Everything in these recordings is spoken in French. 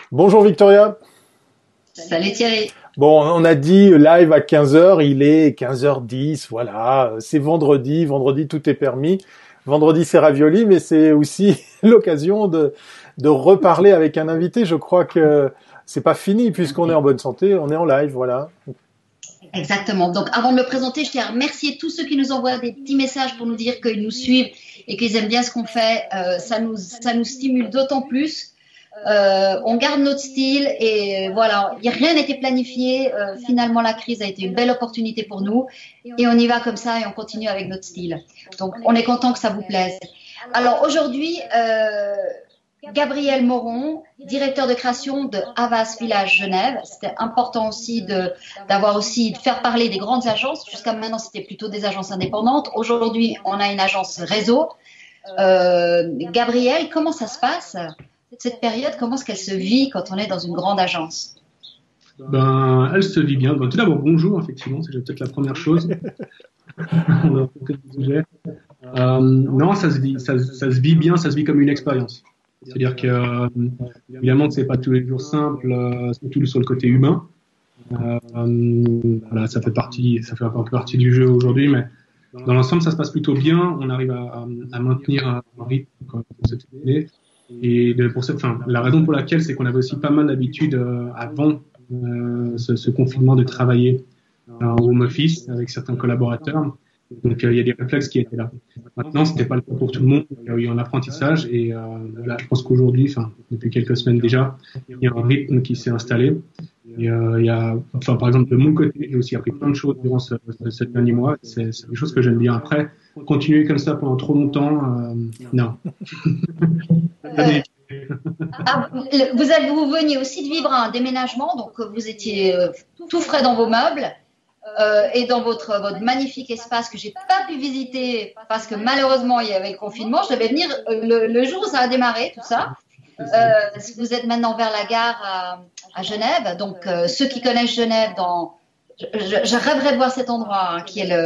Bonjour Victoria. Salut Thierry. Bon, on a dit live à 15 heures, il est 15h10, voilà, c'est vendredi, vendredi tout est permis. Vendredi c'est ravioli, mais c'est aussi l'occasion de reparler avec un invité. Je crois que c'est pas fini puisqu'on est en bonne santé, on est en live, voilà. Exactement. Donc, avant de le présenter, je tiens à remercier tous ceux qui nous envoient des petits messages pour nous dire qu'ils nous suivent et qu'ils aiment bien ce qu'on fait. Ça nous stimule d'autant plus. On garde notre style et voilà, rien n'était planifié. Finalement, la crise a été une belle opportunité pour nous et on y va comme ça et on continue avec notre style. Donc, on est content que ça vous plaise. Alors aujourd'hui, Gabriel Moron, directeur de création de Havas Village Genève. C'était important aussi de faire parler des grandes agences. Jusqu'à maintenant, c'était plutôt des agences indépendantes. Aujourd'hui, on a une agence réseau. Gabriel, comment ça se passe, cette période? Comment est-ce qu'elle se vit quand on est dans une grande agence? Elle se vit bien. Tout d'abord, bonjour, effectivement, c'est peut-être la première chose. On va rentrer dans le sujet. Non, ça se vit bien, ça se vit comme une expérience. C'est-à-dire que, évidemment, que c'est pas tous les jours simple, surtout sur le côté humain. Voilà, ça fait un peu partie du jeu aujourd'hui, mais dans l'ensemble, ça se passe plutôt bien. On arrive à maintenir un rythme pour cette année. Et la raison pour laquelle, c'est qu'on avait aussi pas mal d'habitude avant ce confinement de travailler en home office avec certains collaborateurs. Donc, il y a des réflexes qui étaient là. Maintenant, c'était pas le cas pour tout le monde. Il y a eu un apprentissage et là, je pense qu'aujourd'hui, depuis quelques semaines déjà, il y a un rythme qui s'est installé. Et, par exemple, de mon côté, j'ai aussi appris plein de choses durant ce dernier mois. C'est des choses que j'aime bien. Après, continuer comme ça pendant trop longtemps, non. Vous veniez aussi de vivre un déménagement, donc vous étiez tout frais dans vos meubles. Et dans votre magnifique espace que j'ai pas pu visiter parce que malheureusement il y avait le confinement, je devais venir le jour où ça a démarré tout ça. Vous êtes maintenant vers la gare à Genève, donc ceux qui connaissent Genève, je rêverais de voir cet endroit qui est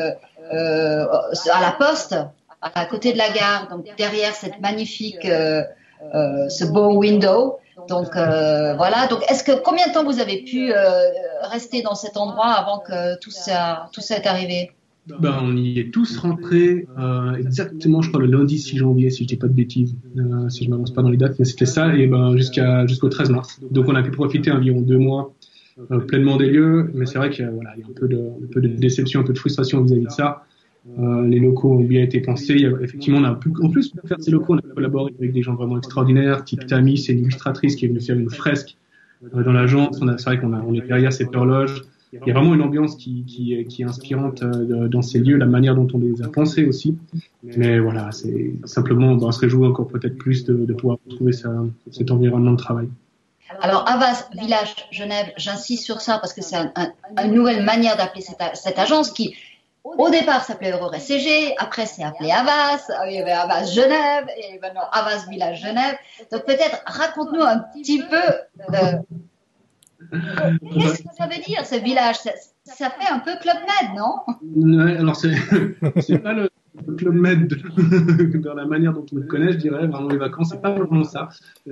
à la Poste, à côté de la gare, donc derrière cette magnifique, ce beau window. Donc voilà. Donc combien de temps vous avez pu rester dans cet endroit avant que tout ça est arrivé? On y est tous rentrés exactement, je crois, le lundi 6 janvier, si je dis pas de bêtises, si je m'avance pas dans les dates, mais c'était ça, et jusqu'au 13 mars. Donc on a pu profiter environ 2 mois pleinement des lieux, mais c'est vrai qu'il y a un peu de déception, un peu de frustration vis-à-vis de ça. Les locaux ont bien été pensés. Effectivement, en plus pour faire ces locaux, on a collaboré avec des gens vraiment extraordinaires, type Tammy, c'est une illustratrice qui est venue faire une fresque dans l'agence. C'est vrai qu'on est derrière cette horloge. Il y a vraiment une ambiance qui est inspirante dans ces lieux, la manière dont on les a pensés aussi. Mais voilà, c'est simplement, on se réjouit encore peut-être plus de pouvoir trouver cet environnement de travail. Alors, Havas Village Genève, j'insiste sur ça parce que c'est une nouvelle manière d'appeler cette agence qui, au départ, s'appelait Aurore SCG, après c'est appelé Havas, il y avait Havas Genève, et maintenant Havas Village Genève. Donc peut-être raconte-nous un petit peu qu'est-ce que ça veut dire ce village? Ça fait un peu Club Med, non? Ouais, alors c'est pas le Club Med dans la manière dont on le connaît, je dirais, vraiment les vacances, c'est pas vraiment ça.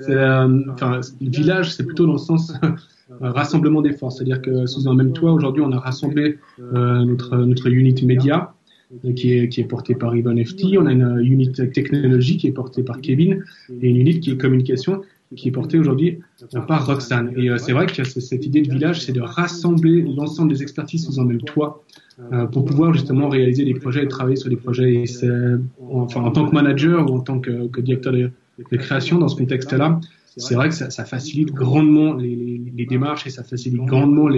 Le village, c'est plutôt dans le sens rassemblement des forces, c'est-à-dire que sous un même toit, aujourd'hui, on a rassemblé notre unit média qui est portée par Yvonne FT, on a une unit technologie qui est portée par Kevin et une unit qui est communication qui est portée aujourd'hui par Roxane. Et c'est vrai que cette idée de village, c'est de rassembler l'ensemble des expertises sous un même toit pour pouvoir justement réaliser des projets et travailler sur des projets. Et en tant que manager ou en tant que directeur de création dans ce contexte-là, c'est vrai que ça facilite grandement les démarches et ça facilite grandement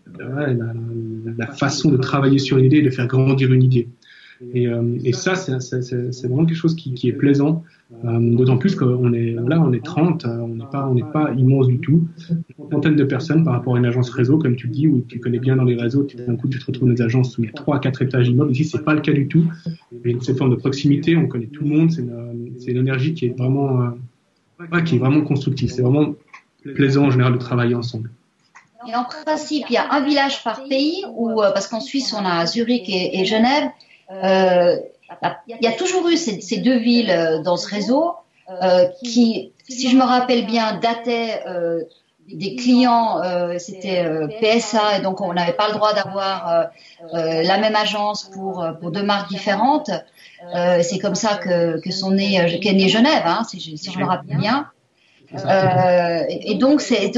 la façon de travailler sur une idée et de faire grandir une idée. Et ça, c'est vraiment quelque chose qui est plaisant, d'autant plus qu'on est 30, on n'est pas immense du tout, une trentaine de personnes par rapport à une agence réseau, comme tu le dis, où tu connais bien dans les réseaux, d'un coup tu te retrouves dans des agences où il y a 3 à 4 étages immeubles. Ici, c'est pas le cas du tout. Il y a cette forme de proximité, on connaît tout le monde, c'est une énergie qui est vraiment constructive. C'est vraiment plaisant en général de travailler ensemble. Et en principe, il y a un village par pays, parce qu'en Suisse, on a Zurich et Genève. Il y a toujours eu ces deux villes dans ce réseau qui, si je me rappelle bien, dataient des clients, c'était PSA, et donc on n'avait pas le droit d'avoir la même agence pour deux marques différentes. C'est comme ça qu'est née Genève, hein, si je me rappelle bien. Et donc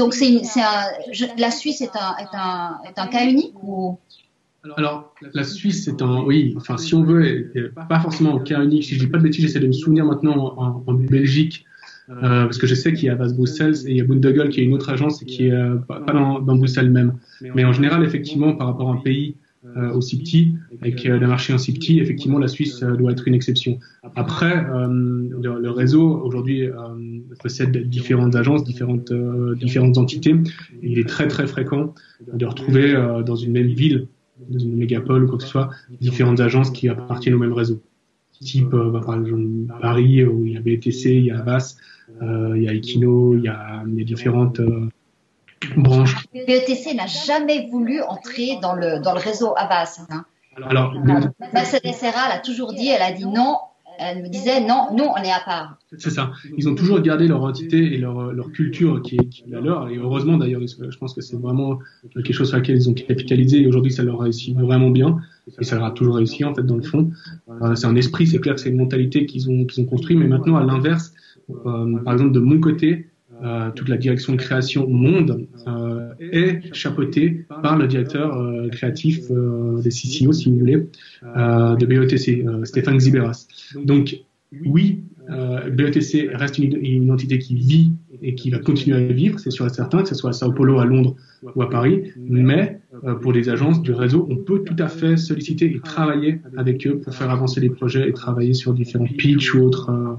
la Suisse est un cas unique ou? Alors, la Suisse oui, enfin, si on veut, pas forcément un cas unique. Si je dis pas de bêtises, j'essaie de me souvenir maintenant en Belgique, parce que je sais qu'il y a Avas Bruxelles et il y a Bundegel qui est une autre agence et qui est pas dans Bruxelles même. Mais en général, effectivement, par rapport à un pays aussi petit, avec le marché aussi petit, effectivement, la Suisse doit être une exception. Après, le réseau aujourd'hui possède différentes agences, différentes entités. Et il est très très fréquent de retrouver dans une même ville, dans une mégapole ou quoi que ce soit, différentes agences qui appartiennent au même réseau. Type, par exemple, Paris, où il y a BETC, il y a Avas, il y a Equino, il y a différentes branches. BETC n'a jamais voulu entrer dans le réseau Avas. Hein. Alors, Mercedes Serra l'a toujours dit, elle a dit non. Elle me disait non, nous on est à part. C'est ça. Ils ont toujours gardé leur entité et leur culture qui est la leur. Et heureusement d'ailleurs, je pense que c'est vraiment quelque chose sur laquelle ils ont capitalisé. Et aujourd'hui, ça leur réussit vraiment bien. Et ça leur a toujours réussi en fait dans le fond. C'est un esprit, c'est clair que c'est une mentalité qu'ils ont construit. Mais maintenant, à l'inverse, par exemple de mon côté, toute la direction de création monde est chapeautée par le directeur créatif des CCO, si vous voulez, de BETC, Stéphane Xiberas. Donc oui, BETC reste une entité qui vit et qui va continuer à vivre, c'est sûr et certain, que ce soit à Sao Paulo, à Londres ou à Paris, mais pour les agences du réseau, on peut tout à fait solliciter et travailler avec eux pour faire avancer les projets et travailler sur différents pitchs ou autres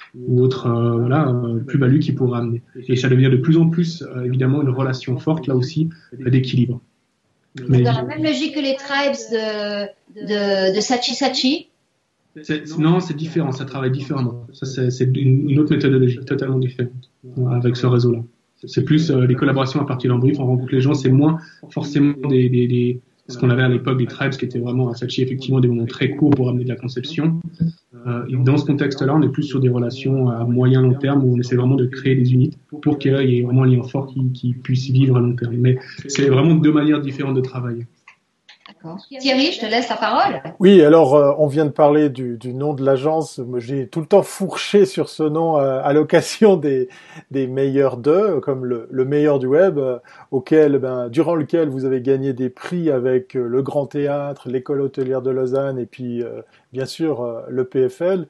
plus-value qu'ils pourraient amener. Et ça devient de plus en plus, évidemment, une relation forte, là aussi, d'équilibre. Mais dans la même logique que les tribes de Sachi Sachi? Non, c'est différent, ça travaille différemment. Ça, c'est une autre méthodologie, totalement différente, avec ce réseau-là. C'est plus les collaborations à partir d'un brief, on rencontre les gens, c'est moins forcément ce qu'on avait à l'époque des tribes, qui étaient vraiment à Sachi, effectivement, des moments très courts pour amener de la conception. Dans ce contexte-là, on est plus sur des relations à moyen long terme où on essaie vraiment de créer des unités pour qu'il y ait vraiment un lien fort qui puisse vivre à long terme. Mais c'est vraiment deux manières différentes de travailler. D'accord. Thierry, je te laisse la parole. Oui, alors on vient de parler du nom de l'agence. J'ai tout le temps fourché sur ce nom à l'occasion des meilleurs d'eux, comme le meilleur du web, durant lequel vous avez gagné des prix avec le Grand Théâtre, l'École hôtelière de Lausanne et puis bien sûr le PFL.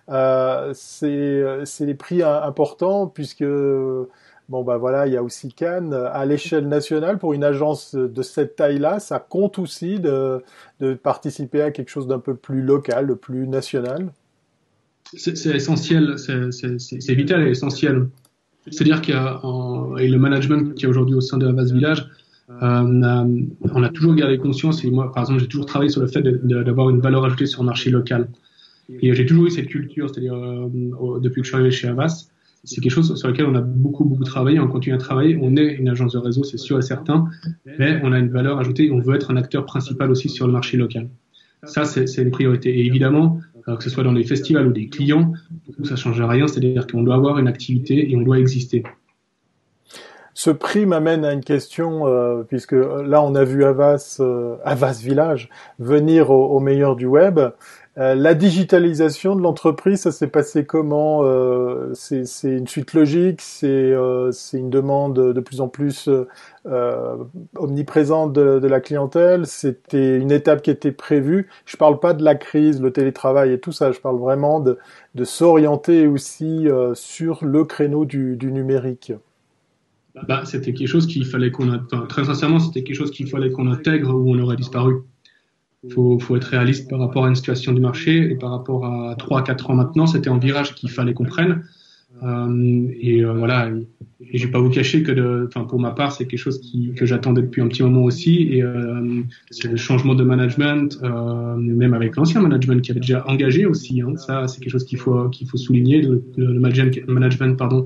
C'est des prix importants puisque il y a aussi Cannes. À l'échelle nationale, pour une agence de cette taille-là, ça compte aussi de participer à quelque chose d'un peu plus local, de plus national. C'est essentiel, c'est vital et essentiel. C'est-à-dire qu'il y a le management qui est aujourd'hui au sein de Avas Village, on a toujours gardé conscience, et moi, par exemple, j'ai toujours travaillé sur le fait d'avoir une valeur ajoutée sur le marché local. Et j'ai toujours eu cette culture, c'est-à-dire depuis que je suis arrivé chez Avas, c'est quelque chose sur lequel on a beaucoup travaillé, on continue à travailler. On est une agence de réseau, c'est sûr et certain, mais on a une valeur ajoutée et on veut être un acteur principal aussi sur le marché local. Ça, c'est une priorité. Et évidemment, que ce soit dans des festivals ou des clients, ça ne change rien, c'est-à-dire qu'on doit avoir une activité et on doit exister. Ce prix m'amène à une question, puisque là, on a vu Avas Village venir au meilleur du web. La digitalisation de l'entreprise, ça s'est passé comment? C'est une suite logique, c'est une demande de plus en plus omniprésente de la clientèle. C'était une étape qui était prévue. Je parle pas de la crise, le télétravail et tout ça. Je parle vraiment de s'orienter aussi sur le créneau du numérique. C'était quelque chose qu'il fallait très sincèrement, c'était quelque chose qu'il fallait qu'on intègre ou on aurait disparu. Faut être réaliste par rapport à une situation du marché et par rapport à 3-4 ans maintenant, c'était un virage qu'il fallait qu'on prenne. Et je vais pas vous cacher que pour ma part, c'est quelque chose que j'attendais depuis un petit moment aussi. Et c'est le changement de management, même avec l'ancien management qui avait déjà engagé aussi. Ça, c'est quelque chose qu'il faut souligner. Le management,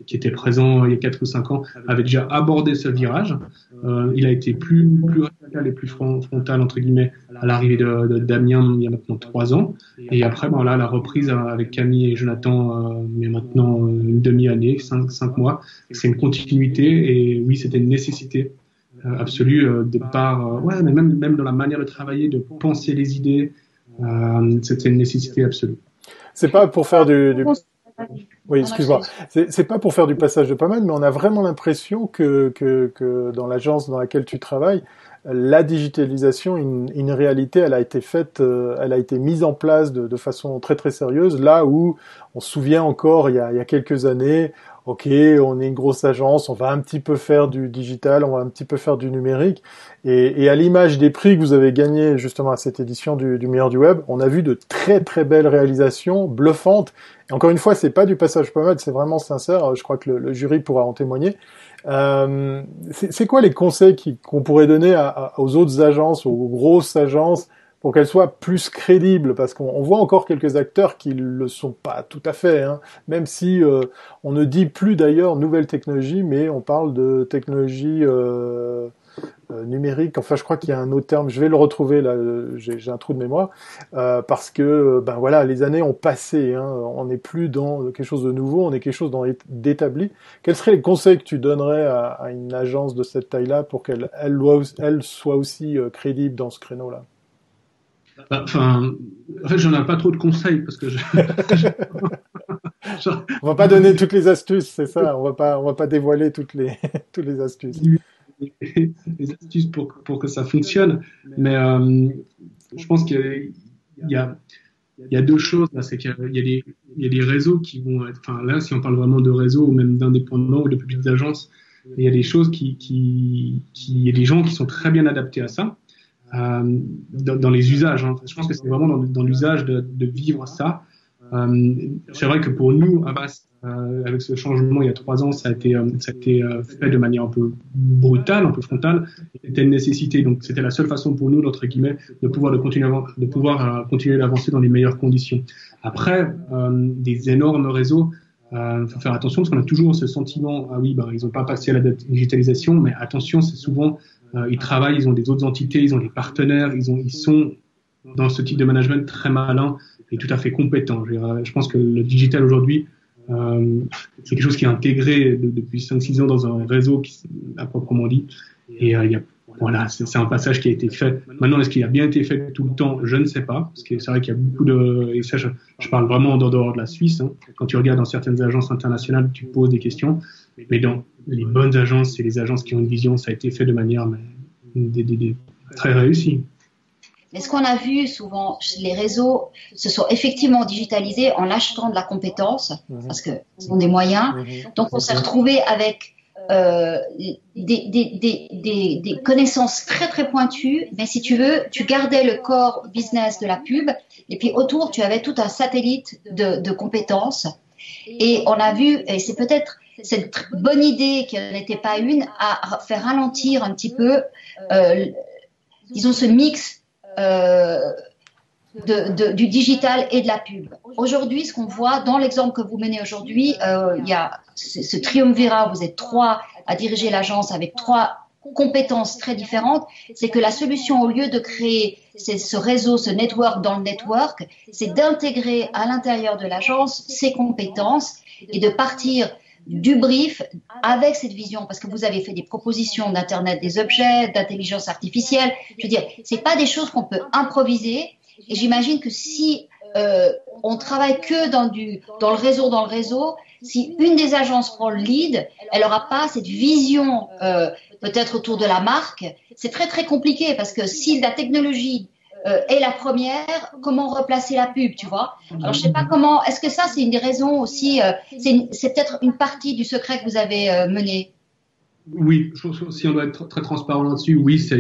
qui était présent il y a 4 ou 5 ans, avait déjà abordé ce virage. Il a été plus radical et plus frontal, entre guillemets, à l'arrivée de Damien il y a maintenant 3 ans. Et après, voilà, la reprise avec Camille et Jonathan, il y a maintenant une demi-année, 5 mois. C'est une continuité et oui, c'était une nécessité absolue de par, ouais, mais même dans la manière de travailler, de penser les idées, c'était une nécessité absolue. C'est pas pour faire du... Oui, excuse-moi. C'est pas pour faire du passage de pommade, mais on a vraiment l'impression que dans l'agence dans laquelle tu travailles, la digitalisation, une réalité, elle a été faite, elle a été mise en place de façon très très sérieuse. Là où on se souvient encore, il y a quelques années, ok, on est une grosse agence, on va un petit peu faire du digital, on va un petit peu faire du numérique. Et à l'image des prix que vous avez gagnés justement à cette édition du meilleur du web, on a vu de très très belles réalisations, bluffantes. Et encore une fois, c'est pas du passage pommade, c'est vraiment sincère. Je crois que le jury pourra en témoigner. C'est quoi les conseils qu'on pourrait donner aux autres agences, aux grosses agences, pour qu'elles soient plus crédibles? Parce qu'on voit encore quelques acteurs qui le sont pas tout à fait, hein. Même si on ne dit plus d'ailleurs nouvelle technologie, mais on parle de technologie numérique. Enfin, je crois qu'il y a un autre terme. Je vais le retrouver là. J'ai un trou de mémoire parce que ben voilà, les années ont passé. Hein. On n'est plus dans quelque chose de nouveau. On est quelque chose d'établi. Quels seraient les conseils que tu donnerais à une agence de cette taille-là pour qu'elle soit aussi crédible dans ce créneau-là? Enfin, en fait, j'en ai pas trop de conseils parce que on va pas donner toutes les astuces, c'est ça. On va pas dévoiler toutes les astuces. Les astuces pour que ça fonctionne. Mais je pense qu'il y a deux choses. Là, c'est qu'il y a des réseaux qui vont être. Enfin, là, si on parle vraiment de réseaux ou même d'indépendants ou de petites agences, il y a des choses il y a des gens qui sont très bien adaptés à ça. Dans les usages. Hein. Je pense que c'est vraiment dans l'usage de vivre ça. C'est vrai que pour nous, Avast, avec ce changement il y a 3 ans, ça a été fait de manière un peu brutale, un peu frontale. C'était une nécessité. Donc c'était la seule façon pour nous, entre guillemets, de pouvoir continuer d'avancer dans les meilleures conditions. Après, des énormes réseaux, faut faire attention parce qu'on a toujours ce sentiment, ah oui, ils n'ont pas passé à la digitalisation, mais attention, c'est souvent ils travaillent, ils ont des autres entités, ils ont des partenaires, ils sont dans ce type de management très malin et tout à fait compétent. Je pense que le digital aujourd'hui, c'est quelque chose qui est intégré depuis 5-6 ans dans un réseau à proprement dit. Et voilà, c'est un passage qui a été fait. Maintenant, est-ce qu'il a bien été fait tout le temps? Je ne sais pas, parce que c'est vrai qu'il y a beaucoup et ça, je parle vraiment en dehors de la Suisse. Hein. Quand tu regardes dans certaines agences internationales, tu poses des questions. Mais dans les bonnes agences et les agences qui ont une vision, ça a été fait de manière très réussie. Mais ce qu'on a vu souvent, les réseaux se sont effectivement digitalisés en achetant de la compétence, parce que ce sont des moyens. Donc, on s'est retrouvé avec des connaissances très très pointues, mais si tu veux, tu gardais le core business de la pub, et puis autour, tu avais tout un satellite de compétences. Et on a vu, et c'est peut-être cette bonne idée qui n'était pas une, à faire ralentir un petit peu, disons, ce mix du digital et de la pub. Aujourd'hui, ce qu'on voit dans l'exemple que vous menez aujourd'hui, il y a ce triumvirat, vous êtes 3 à diriger l'agence avec 3 compétences très différentes, c'est que la solution, au lieu de créer ce réseau, ce network dans le network, c'est d'intégrer à l'intérieur de l'agence ces compétences et de partir du brief avec cette vision, parce que vous avez fait des propositions d'Internet des objets, d'intelligence artificielle. Je veux dire, c'est pas des choses qu'on peut improviser. Et j'imagine que si on travaille que dans le réseau, si une des agences prend le lead, elle n'aura pas cette vision peut-être autour de la marque. C'est très très compliqué parce que si la technologie est la première, comment replacer la pub, tu vois? Alors je sais pas comment. Est-ce que ça c'est une des raisons aussi? C'est peut-être une partie du secret que vous avez mené. Oui, si on doit être très transparent là-dessus, oui, c'est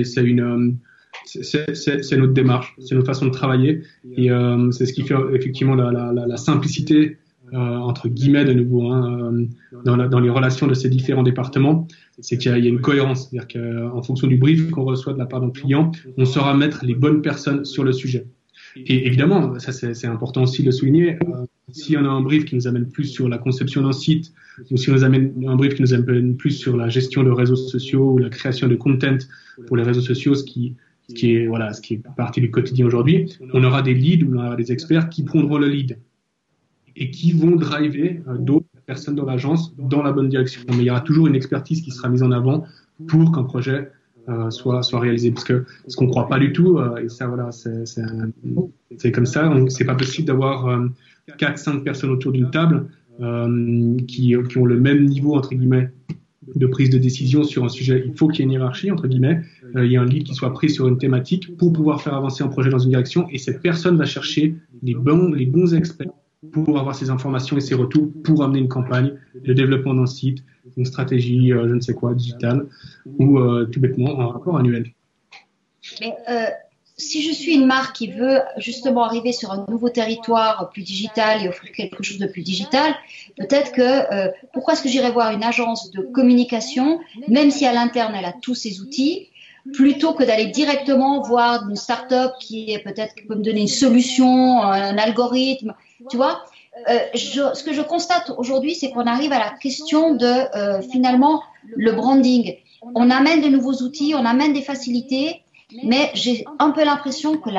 notre démarche, c'est notre façon de travailler et c'est ce qui fait effectivement la simplicité entre guillemets de nouveau dans les relations de ces différents départements, c'est qu'il y a une cohérence, c'est-à-dire qu'en fonction du brief qu'on reçoit de la part d'un client, on saura mettre les bonnes personnes sur le sujet. Et évidemment, ça c'est important aussi de le souligner, si on a un brief qui nous amène plus sur la conception d'un site, ou si on nous amène un brief qui nous amène plus sur la gestion de réseaux sociaux ou la création de content pour les réseaux sociaux, ce qui est partie du quotidien aujourd'hui, on aura des leads ou on aura des experts qui prendront le lead et qui vont driver d'autres personnes dans l'agence dans la bonne direction. Mais il y aura toujours une expertise qui sera mise en avant pour qu'un projet soit réalisé, parce que ce qu'on croit pas du tout, et ça voilà, c'est comme ça, c'est pas possible d'avoir 4-5 personnes autour d'une table qui ont le même niveau entre guillemets de prise de décision sur un sujet. Il faut qu'il y ait une hiérarchie entre guillemets, il y a un lead qui soit pris sur une thématique pour pouvoir faire avancer un projet dans une direction, et cette personne va chercher les bons experts pour avoir ces informations et ces retours pour amener une campagne de développement d'un site, une stratégie, je ne sais quoi, digitale, ou tout bêtement un rapport annuel. Mais si je suis une marque qui veut justement arriver sur un nouveau territoire plus digital et offrir quelque chose de plus digital, peut-être que pourquoi est-ce que j'irais voir une agence de communication, même si à l'interne elle a tous ces outils, plutôt que d'aller directement voir une start-up qui peut me donner une solution, un algorithme, tu vois. Ce que je constate aujourd'hui, c'est qu'on arrive à la question de finalement le branding. On amène de nouveaux outils, on amène des facilités, mais j'ai un peu l'impression que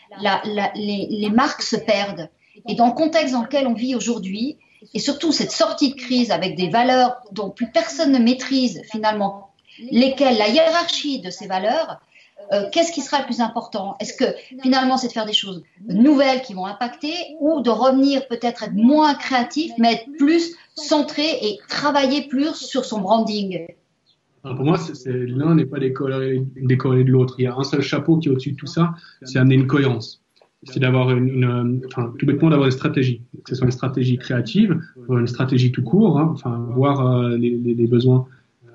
les marques se perdent. Et dans le contexte dans lequel on vit aujourd'hui, et surtout cette sortie de crise avec des valeurs dont plus personne ne maîtrise finalement, lesquelles la hiérarchie de ces valeurs, qu'est-ce qui sera le plus important? Est-ce que finalement c'est de faire des choses nouvelles qui vont impacter, ou de revenir peut-être être moins créatif mais être plus centré et travailler plus sur son branding? Alors pour moi, l'un n'est pas décorrélé de l'autre. Il y a un seul chapeau qui est au-dessus de tout ça, c'est amener une cohérence. C'est d'avoir tout bêtement d'avoir une stratégie, que ce soit une stratégie créative, une stratégie tout court, voir les besoins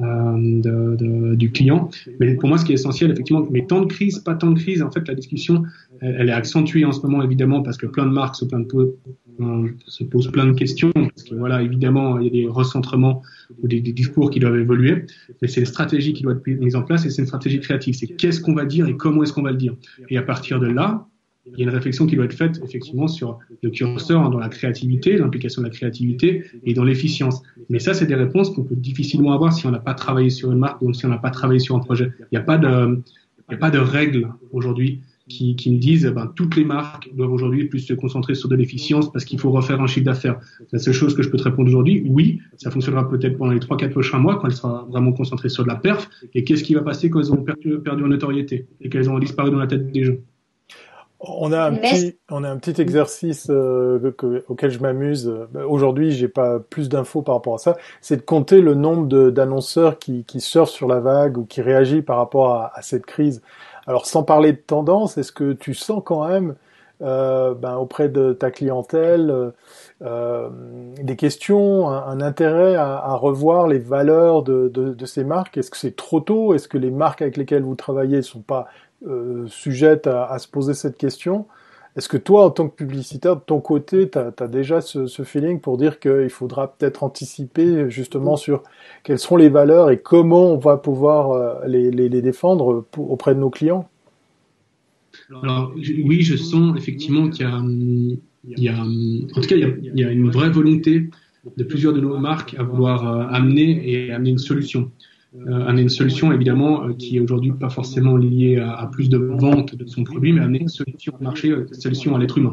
du client. Mais pour moi, ce qui est essentiel, effectivement, mais tant de crise, pas tant de crise, en fait, la discussion, elle est accentuée en ce moment, évidemment, parce que plein de marques se posent plein de questions, parce que voilà, évidemment, il y a des recentrements ou des discours qui doivent évoluer, mais c'est une stratégie qui doit être mise en place, et c'est une stratégie créative. C'est qu'est-ce qu'on va dire et comment est-ce qu'on va le dire. Et à partir de là, il y a une réflexion qui doit être faite effectivement sur le curseur, dans la créativité, l'implication de la créativité et dans l'efficience. Mais ça, c'est des réponses qu'on peut difficilement avoir si on n'a pas travaillé sur une marque ou si on n'a pas travaillé sur un projet. Il n'y a pas de règles aujourd'hui qui nous disent toutes les marques doivent aujourd'hui plus se concentrer sur de l'efficience parce qu'il faut refaire un chiffre d'affaires. La seule chose que je peux te répondre aujourd'hui, oui, ça fonctionnera peut-être pendant les 3-4 prochains mois quand elle sera vraiment concentrée sur de la perf. Et qu'est-ce qui va passer quand elles ont perdu en notoriété et qu'elles ont disparu dans la tête des gens? On a un petit exercice auquel je m'amuse. Aujourd'hui, j'ai pas plus d'infos par rapport à ça. C'est de compter le nombre d'annonceurs qui surfent sur la vague ou qui réagissent par rapport à cette crise. Alors, sans parler de tendance, est-ce que tu sens quand même auprès de ta clientèle des questions, un intérêt à revoir les valeurs de ces marques? Est-ce que c'est trop tôt? Est-ce que les marques avec lesquelles vous travaillez sont pas sujettes à se poser cette question? Est-ce que toi, en tant que publicitaire, de ton côté, tu as déjà ce feeling pour dire qu'il faudra peut-être anticiper justement sur quelles seront les valeurs et comment on va pouvoir les défendre auprès de nos clients? Alors, oui, je sens effectivement qu'il y a une vraie volonté de plusieurs de nos marques à vouloir amener une solution. Amener une solution évidemment qui est aujourd'hui pas forcément liée à plus de ventes de son produit, mais amener une solution au marché, une solution à l'être humain,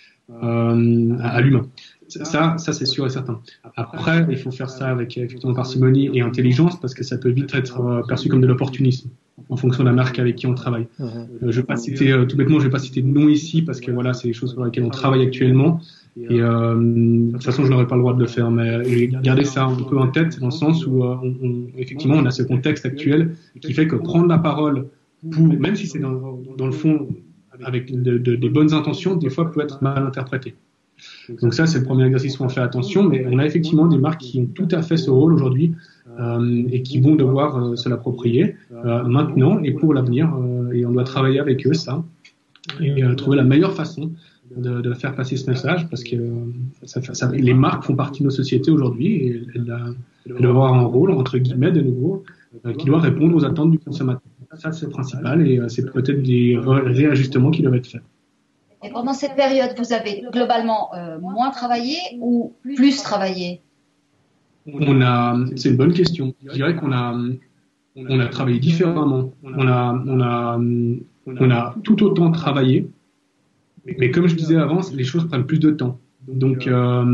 à l'humain. Ça c'est sûr et certain. Après, il faut faire ça avec effectivement parcimonie et intelligence parce que ça peut vite être perçu comme de l'opportunisme en fonction de la marque avec qui on travaille. Je vais pas citer tout bêtement, je vais pas citer de nom ici parce que voilà, c'est des choses sur lesquelles on travaille actuellement. Et de toute façon, je n'aurais pas le droit de le faire, mais j'ai gardé ça un peu en tête dans le sens où effectivement, on a ce contexte actuel qui fait que prendre la parole, même si c'est dans le fond avec des bonnes intentions, des fois peut être mal interprété. Donc ça, c'est le premier exercice où on fait attention, mais on a effectivement des marques qui ont tout à fait ce rôle aujourd'hui et qui vont devoir se l'approprier maintenant et pour l'avenir, et on doit travailler avec eux ça et trouver la meilleure façon de faire passer ce message parce que les marques font partie de nos sociétés aujourd'hui et elles doivent avoir un rôle, entre guillemets, de nouveau, qui doit répondre aux attentes du consommateur. Ça, c'est le principal et c'est peut-être des réajustements qui doivent être faits. Et pendant cette période, vous avez globalement moins travaillé ou plus travaillé? C'est une bonne question. Je dirais qu'on a travaillé différemment. On a tout autant travaillé, mais comme je disais avant, les choses prennent plus de temps. Donc,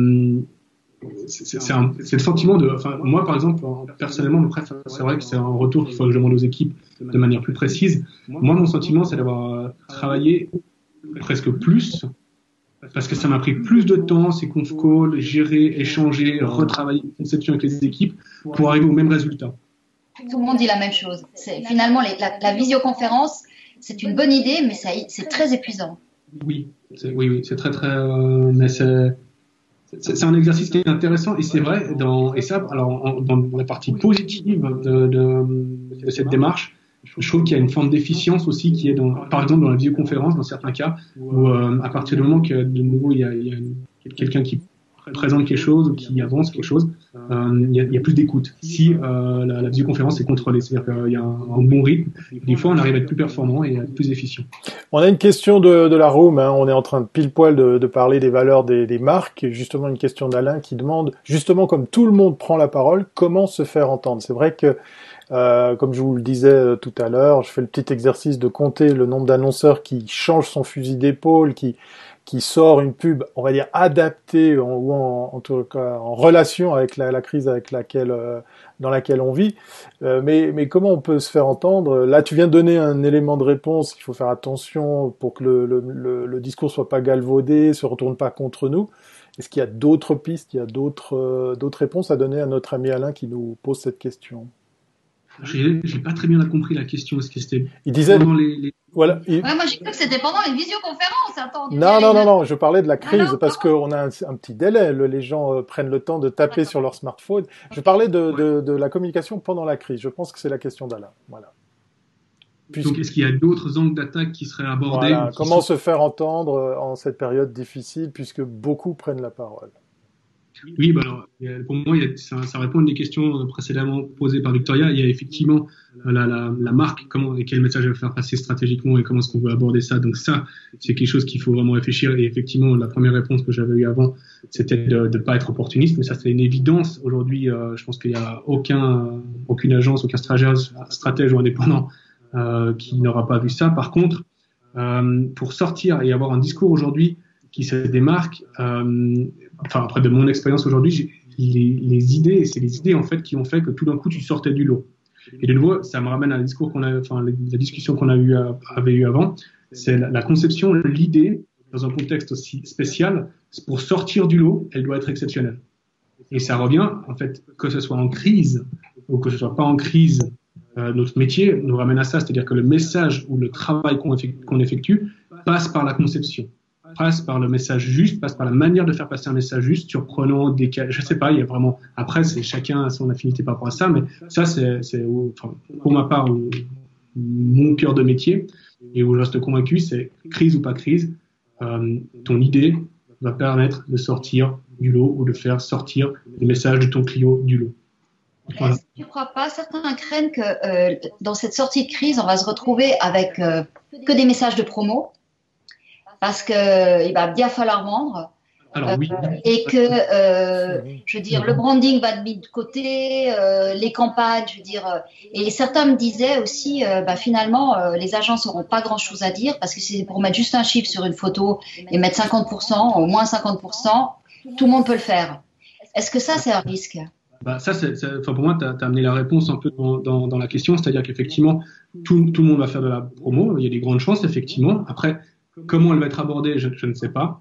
c'est le sentiment enfin, moi, par exemple, personnellement, après, c'est vrai que c'est un retour qu'il faut que je demande aux équipes de manière plus précise. Moi, mon sentiment, c'est d'avoir travaillé presque plus, parce que ça m'a pris plus de temps, ces conf calls, gérer, échanger, retravailler une conception avec les équipes pour arriver au même résultat. Tout le monde dit la même chose. Finalement, la visioconférence, c'est une bonne idée, mais c'est très épuisant. Oui, c'est très, mais c'est un exercice qui est intéressant et c'est vrai, dans la partie positive de cette démarche, je trouve qu'il y a une forme d'efficience aussi qui est par exemple dans la visioconférence, dans certains cas, où à partir du moment que de nouveau il y a quelqu'un qui présente quelque chose ou qui avance quelque chose, il y a plus d'écoute. Si la visioconférence est contrôlée, c'est-à-dire qu'il y a un bon rythme, des fois on arrive à être plus performant et à être plus efficient. On a une question de la room, hein. On est en train de pile poil de parler des valeurs des marques, et justement une question d'Alain qui demande, justement comme tout le monde prend la parole, comment se faire entendre. C'est vrai que comme je vous le disais tout à l'heure, je fais le petit exercice de compter le nombre d'annonceurs qui changent son fusil d'épaule, qui sort une pub, on va dire adaptée ou en tout cas en relation avec la crise dans laquelle on vit. Mais comment on peut se faire entendre? Là, tu viens de donner un élément de réponse. Il faut faire attention pour que le discours soit pas galvaudé, se retourne pas contre nous. Est-ce qu'il y a d'autres pistes, il y a d'autres réponses à donner à notre ami Alain qui nous pose cette question? J'ai pas très bien compris la question. Est-ce que c'était il disait pendant voilà. Ouais, moi j'ai cru que c'était pendant les visioconférences. Attends, Non, je parlais de la crise parce qu'on a un petit délai. Les gens prennent le temps de taper sur leur smartphone. Je parlais de la communication pendant la crise. Je pense que c'est la question d'Alain. Voilà. Donc, est-ce qu'il y a d'autres angles d'attaque qui seraient abordés? Voilà. Comment se faire entendre en cette période difficile puisque beaucoup prennent la parole? Oui, alors, pour moi, ça répond à une des questions précédemment posées par Victoria. Il y a effectivement la marque, et quel message elle veut faire passer stratégiquement et comment est-ce qu'on veut aborder ça. Donc ça, c'est quelque chose qu'il faut vraiment réfléchir. Et effectivement, la première réponse que j'avais eue avant, c'était de ne pas être opportuniste. Mais ça, c'est une évidence. Aujourd'hui, je pense qu'il n'y a aucune agence, aucun stratège ou indépendant qui n'aura pas vu ça. Par contre, pour sortir et avoir un discours aujourd'hui qui se démarque, après de mon expérience aujourd'hui, les idées, c'est les idées en fait qui ont fait que tout d'un coup tu sortais du lot. Et de nouveau, ça me ramène à la discussion qu'on avait eu avant, c'est la conception, l'idée dans un contexte aussi spécial, pour sortir du lot, elle doit être exceptionnelle. Et ça revient en fait que ce soit en crise ou que ce soit pas en crise, notre métier nous ramène à ça, c'est-à-dire que le message ou le travail qu'on effectue passe par la conception. Passe par le message juste, passe par la manière de faire passer un message juste, surprenant, décalé. Je sais pas, il y a vraiment. Après, c'est chacun a son affinité par rapport à ça, mais ça, c'est pour ma part mon cœur de métier et où je reste convaincu, c'est crise ou pas crise, ton idée va permettre de sortir du lot ou de faire sortir le message de ton client du lot. Voilà. Est-ce que tu ne crois pas, certains craignent que dans cette sortie de crise, on va se retrouver avec que des messages de promo? Parce qu'il va bien falloir vendre. Alors, oui. Et que, je veux dire, le branding va être mis de côté, les campagnes, je veux dire. Et certains me disaient aussi, finalement, les agences n'auront pas grand-chose à dire parce que c'est pour mettre juste un chiffre sur une photo et mettre 50%, au moins 50%, tout le monde peut le faire. Est-ce que ça, c'est un risque? Pour moi, tu as amené la réponse un peu dans la question, c'est-à-dire qu'effectivement, tout le monde va faire de la promo. Il y a des grandes chances, effectivement. Après, comment elle va être abordée, je ne sais pas.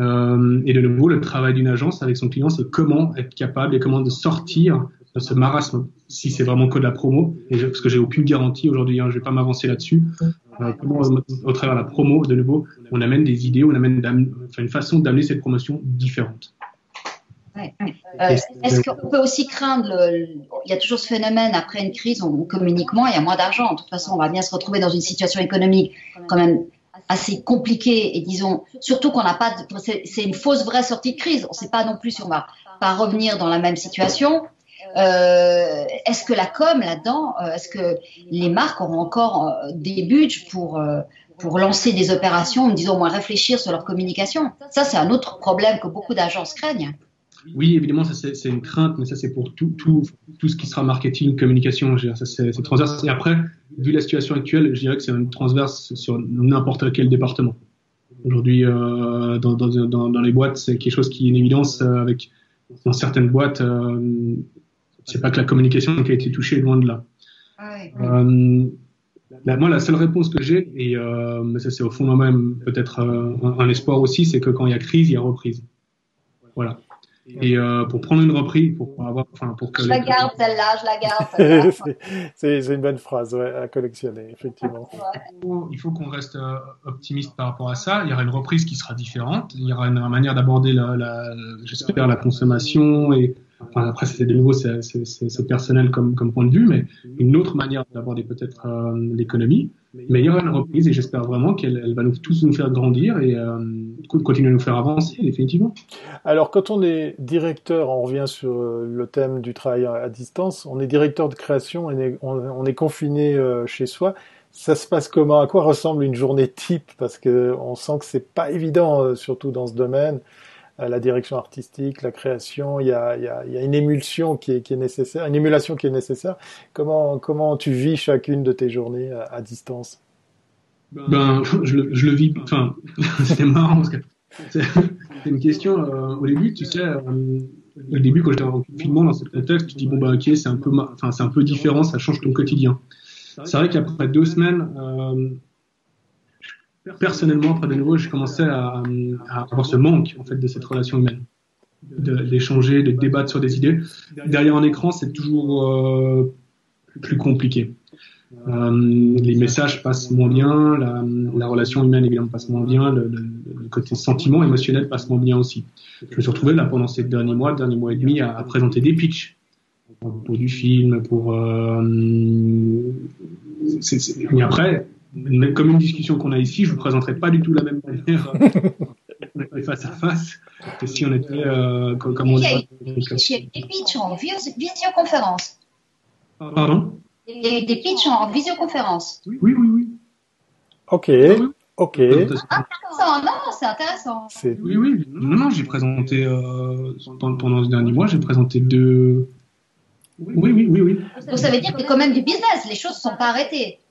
Et de nouveau, le travail d'une agence avec son client, c'est comment être capable et comment de sortir de ce marasme, si c'est vraiment que de la promo, parce que j'ai aucune garantie aujourd'hui, je vais pas m'avancer là-dessus. Comment, au travers de la promo, de nouveau, on amène des idées, on amène une façon d'amener cette promotion différente. Ouais. Est-ce qu'on peut aussi craindre il y a toujours ce phénomène, après une crise, on communique moins, il y a moins d'argent. De toute façon, on va bien se retrouver dans une situation économique quand même assez compliqué et disons surtout qu'on n'a pas c'est une fausse vraie sortie de crise, on ne sait pas non plus si on va pas revenir dans la même situation. Est-ce que la com là-dedans, est-ce que les marques auront encore des budgets pour pour lancer des opérations, en me disant au moins réfléchir sur leur communication. Ça, c'est un autre problème que beaucoup d'agences craignent. Oui, évidemment, ça c'est une crainte, mais ça c'est pour tout ce qui sera marketing, communication. Je veux dire, ça c'est transverse. Et après, vu la situation actuelle, je dirais que c'est une transverse sur n'importe quel département. Aujourd'hui, dans les boîtes, c'est quelque chose qui est une évidence. Dans certaines boîtes, c'est pas que la communication qui a été touchée, loin de là. Oui. Moi, la seule réponse que j'ai, et mais ça c'est au fond de moi-même peut-être un espoir aussi, c'est que quand il y a crise, il y a reprise. Voilà. Et pour prendre une reprise, pour que je la garde celle-là. C'est une bonne phrase, ouais, à collectionner, effectivement. Il faut qu'on reste optimiste par rapport à ça. Il y aura une reprise qui sera différente. Il y aura une manière d'aborder j'espère, la consommation et après c'est de nouveau c'est personnel comme point de vue, mais une autre manière d'aborder peut-être l'économie. Mais il y aura une reprise et j'espère vraiment qu'elle va tous nous faire grandir et continuer à nous faire avancer définitivement. Alors quand on est directeur, on revient sur le thème du travail à distance, on est directeur de création et on est confiné chez soi. Ça se passe comment? À quoi ressemble une journée type? Parce que on sent que c'est pas évident, surtout dans ce domaine. La direction artistique, la création, il y a une émulsion qui est nécessaire, une émulation qui est nécessaire. Comment tu vis chacune de tes journées à distance? Je le vis. Enfin, c'est marrant parce que c'est une question. Au début, tu sais, au début quand j'étais en confinement dans ce contexte, tu dis ok, c'est un peu différent, ça change ton quotidien. C'est vrai qu'après 2 semaines. Personnellement, après de nouveau, j'ai commencé à avoir ce manque en fait de cette relation humaine, d'échanger, de débattre sur des idées. Derrière un écran, c'est toujours plus compliqué. Les messages passent moins bien, la relation humaine évidemment passe moins bien, le côté sentiment émotionnel passe moins bien aussi. Je me suis retrouvé là pendant ces derniers mois et demi à présenter des pitchs pour du film, mais après. Mais comme une discussion qu'on a ici, je vous présenterai pas du tout la même manière face à face que si on était comme on est. Il y a des pitchs en visioconférence. Pardon? Il y a des pitchs en visioconférence. Oui. Ok. Intéressant, non, c'est intéressant. Oui. Non, j'ai présenté pendant ce dernier mois, j'ai présenté 2. Oui. Donc ça veut dire que quand même du business, les choses ne sont pas arrêtées.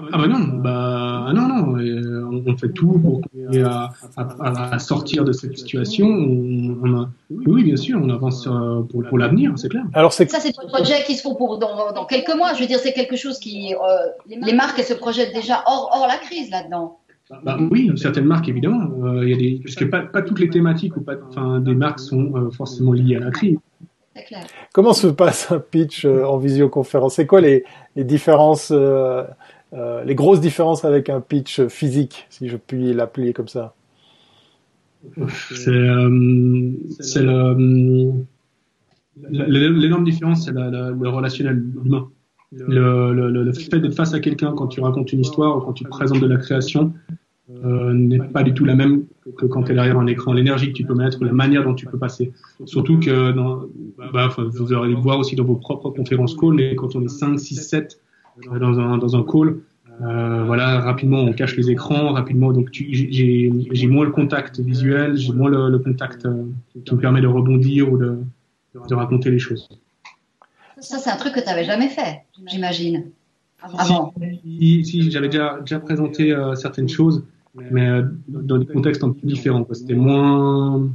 Non. On fait tout pour continuer à sortir de cette situation. Oui, bien sûr, on avance pour l'avenir, c'est clair. Alors ça, c'est des projets qui se font dans quelques mois. Je veux dire, c'est quelque chose qui les marques elles se projettent déjà hors la crise là-dedans. Oui, certaines marques évidemment. Il y a parce que pas toutes les thématiques des marques sont forcément liées à la crise. C'est clair. Comment se passe un pitch en visioconférence? C'est quoi les différences? Les grosses différences avec un pitch physique, si je puis l'appeler comme ça. L'énorme différence, c'est le relationnel humain. Le fait d'être face à quelqu'un quand tu racontes une histoire ou quand tu présentes de la création n'est pas du tout la même que quand tu es derrière un écran. L'énergie que tu peux mettre, la manière dont tu peux passer. Surtout que vous aurez le voir aussi dans vos propres conférences call, mais quand on est 5, 6, 7 dans un call, rapidement on cache les écrans, rapidement, donc j'ai moins le contact visuel, j'ai moins le contact qui me permet de rebondir ou de raconter les choses. Ça c'est un truc que tu n'avais jamais fait, j'imagine, avant. Si j'avais déjà présenté certaines choses, mais dans des contextes un peu différents. C'était moins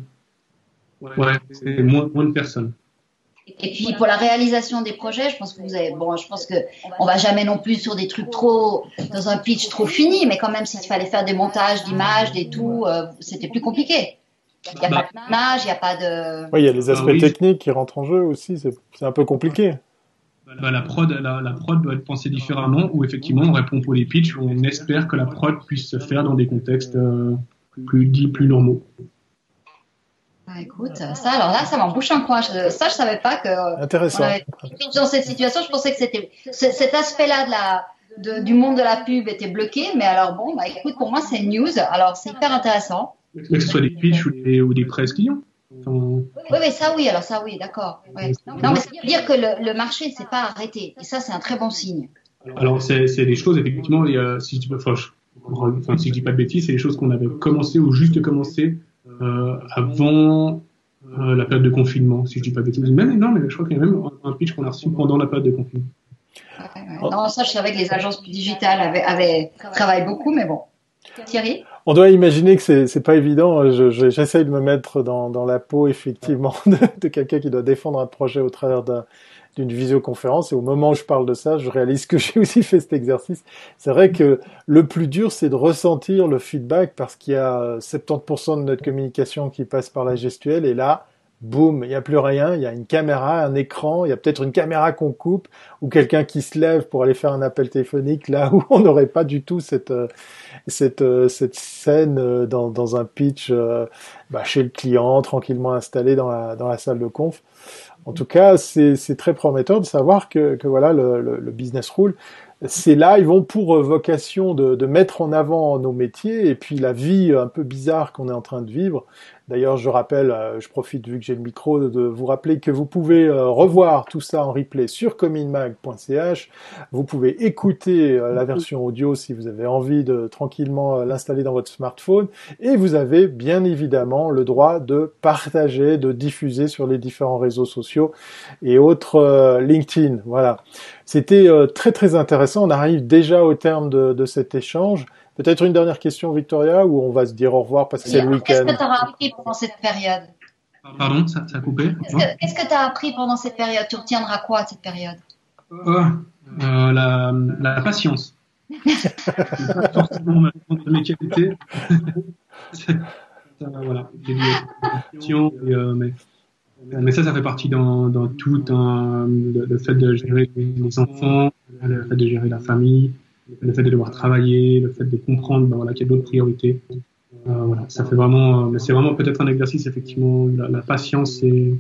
de personnes. Et puis pour la réalisation des projets, je pense que on va jamais non plus sur des trucs dans un pitch trop fini, mais quand même s'il fallait faire des montages d'images, des tout, c'était plus compliqué. Il n'y a pas d'image, il n'y a pas de. Oui, il y a les aspects techniques qui rentrent en jeu aussi, c'est un peu compliqué. La prod doit être pensée différemment, où effectivement on répond pour les pitchs, où on espère que la prod puisse se faire dans des contextes plus normaux. Écoute, ça m'embouche un coin. Je savais pas que. Intéressant. Dans cette situation, je pensais que c'était cet aspect-là du monde de la pub était bloqué, mais alors écoute, pour moi c'est une news. Alors c'est hyper intéressant. Que ce soit des pitchs ou des press clients. Oui, ça oui, d'accord. Ouais. Non, mais ça veut dire que le marché ne s'est pas arrêté, et ça c'est un très bon signe. Alors c'est des choses effectivement. Si tu peux, enfin, si je dis pas de bêtises, c'est les choses qu'on avait commencé ou juste commencé avant la période de confinement, si je dis pas de bêtises. Non, mais je crois qu'il y a même un pitch qu'on a reçu pendant la période de confinement. Ouais. Non, ça, je savais que les agences digitales travaillent beaucoup, mais bon. Thierry? On doit imaginer que c'est pas évident. J'essaye de me mettre dans la peau, effectivement, de quelqu'un qui doit défendre un projet au travers d'une visioconférence. Et au moment où je parle de ça, je réalise que j'ai aussi fait cet exercice. C'est vrai que le plus dur, c'est de ressentir le feedback parce qu'il y a 70% de notre communication qui passe par la gestuelle. Et là, boum, il n'y a plus rien. Il y a une caméra, un écran. Il y a peut-être une caméra qu'on coupe ou quelqu'un qui se lève pour aller faire un appel téléphonique là où on n'aurait pas du tout cette scène dans un pitch chez le client, tranquillement installé dans la salle de conf. En tout cas, c'est très prometteur de savoir que voilà le business rule. C'est là, ils vont pour vocation de mettre en avant nos métiers et puis la vie un peu bizarre qu'on est en train de vivre. D'ailleurs, je rappelle, je profite vu que j'ai le micro de vous rappeler que vous pouvez revoir tout ça en replay sur cominmag.ch. Vous pouvez écouter la version audio si vous avez envie de tranquillement l'installer dans votre smartphone. Et vous avez bien évidemment le droit de partager, de diffuser sur les différents réseaux sociaux et autres LinkedIn. Voilà. C'était très très intéressant. On arrive déjà au terme de cet échange. Peut-être une dernière question, Victoria, ou on va se dire au revoir parce que c'est le week-end. Qu'est-ce que tu as appris pendant cette période? Pardon, ça a coupé. Qu'est-ce que tu as appris pendant cette période? Tu retiendras quoi de cette période? La patience. C'est pas forcément de mes qualités. Voilà, j'ai dit patience, mais ça fait partie dans tout le fait de gérer les enfants, le fait de gérer la famille, le fait de devoir travailler, le fait de comprendre qu'il y a d'autres priorités. Voilà, ça fait vraiment, mais c'est vraiment peut-être un exercice effectivement. La patience est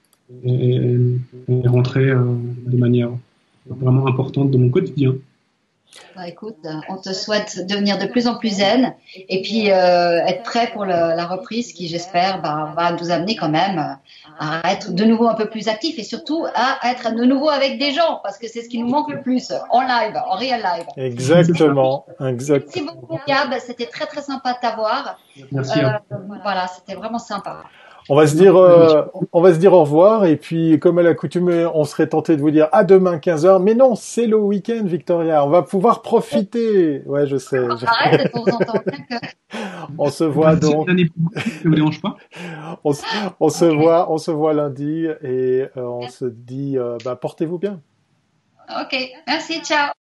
rentrée de manière vraiment importante dans mon quotidien. Bah, écoute, on te souhaite devenir de plus en plus zen et puis être prêt pour la reprise qui, j'espère, va nous amener quand même à être de nouveau un peu plus actifs et surtout à être de nouveau avec des gens parce que c'est ce qui nous manque le plus en live, en real live. Exactement. Merci beaucoup, Gab. C'était très très sympa de t'avoir. Merci. Voilà, c'était vraiment sympa. On va se dire au revoir et puis comme à l'accoutumée, on serait tenté de vous dire à demain 15h, mais non, c'est le week-end, Victoria. On va pouvoir profiter. Ouais, je sais. Arrête de temps en temps. On se voit donc. Ça vous dérange pas? On se voit lundi et on se dit portez-vous bien. Ok, merci, ciao.